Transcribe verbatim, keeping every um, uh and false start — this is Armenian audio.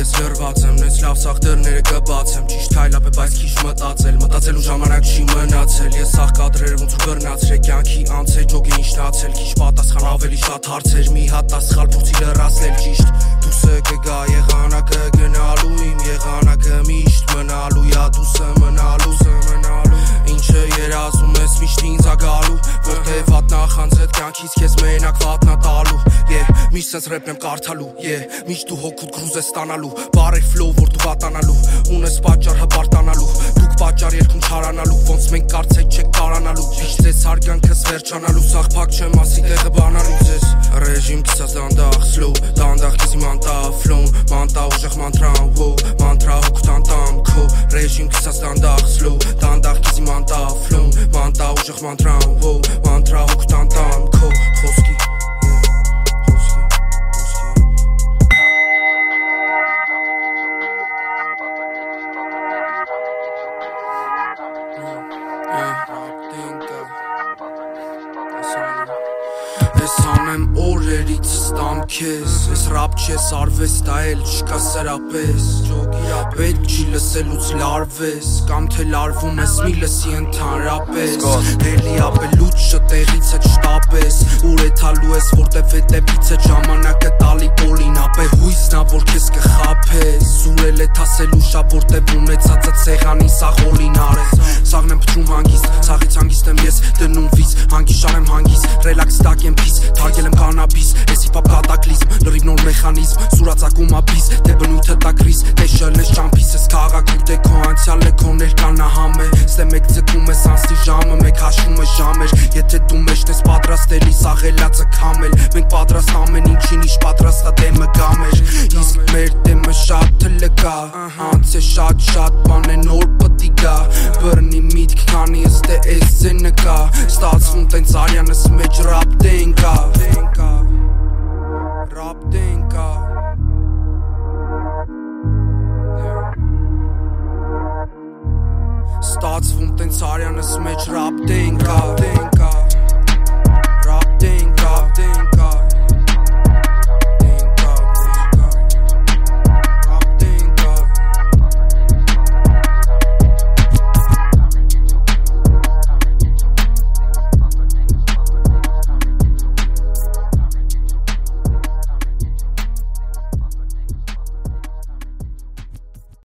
ես լրված եմ, նենց լավ սաղ դռները կբացեմ Ճիշտ քայլապ է, բայց քիչ մտածել Մտածելու ժամանակ չի մնացել Ես սաղ կադրերը ոնց ու բռնացրել Կյանքի անց է ջոգ էինչ նացել Քիչ պատասխան ավելի շատ հարցեր Մի հատ ասխալ փորձի լրացնել ճիշտ Դուսը կգա եղանակը գնալու Իմ եղանակը միշտ մնալու Յա դուսը մնալու Ինչը երազում ես միշտ ինձ ագալու Որտև վատ նախանձետ կյանքից քեզ մենակ վատնա տալու Yeah, միշտ սենց ռեպն եմ կարդալու Yeah, միշտ դու հոգուտ գրուզ ես ստանալու Բարեր ֆլոու որ դու վատանալու Ունես պատճառ հպարտանալու Դուք պատճառ երկում չարանալու Ոնց մենք կարծեք չեք կարանալու Ճիշտ ես հարգանքս վերջանալու Սաղ փակ չեմ ասի տեղը բանալու ձեզ Ռեժիմ կիսած դանդաղ սլոու Դանդաղ կիզի մանտա ֆլոուն Մանտա ուժեղ մանտրան վո Մանտրա հոգուտ անտամ քո Ռեժիմ կիսած դանդաղ սլոու Դանդաղ կիզի մանտա ֆլոուն Մանտա ուժեղ մանտրան վո Մանտրա հոգուտ անտամ քո Խոսքի Ես անեմ օրերից ստամ քեզ Ես ռապ չես արվեստ այլ չկա սրապես Պետք չի լսելուց լարվես Կամ թե լարվում ես մի լսի ընդհանրապես Էլի ապելուց շտեղից է չտապես Ուր է թալու ես որտև հետևից է ժամանակը տալի բոլին Ապե հույսնա որ քեզ կխապես Ուր էլ է թասելու շա որտև ունեցածը ցեղանի սաղ հոլին արես Սաղն եմ պտրում հանգիստ Սաղից հանգիստ եմ ես դնում վիզ Հանգիստ շարեմ հանգիստ Ռելաքս տակ եմ պիս Թարգել եմ կանաբիս Ես հիպապ կատակլիզմ Լրիվ նոր մեխանիզմ Սուրացակում աբիս Դե բնույթը տակրիս Դե շըլնես ճամպիս Ես քաղաք ու դե քո անցյալ է քո ներկանահամ է Ստե մեկ ձգում ես անցնի ժամը Մեկ հաշվում է ժամեր Եթե դու մեջն ես պատրաստելի Սաղելացը կամել Մենք պատրաստ ամեն ինչին Իշ պատրաստա դեմը գամեր Իսկ մեր դեմը շատ թլը կա Անց է շատ շատ բան է նոր պտի գա Բրնի միտք քանի ըստե էս ձենը կա Ստացվում տենց արյանս մեջ ռապ դենկա Rap denka Ստացվում տենց արյանս մեջ ռապ դենկա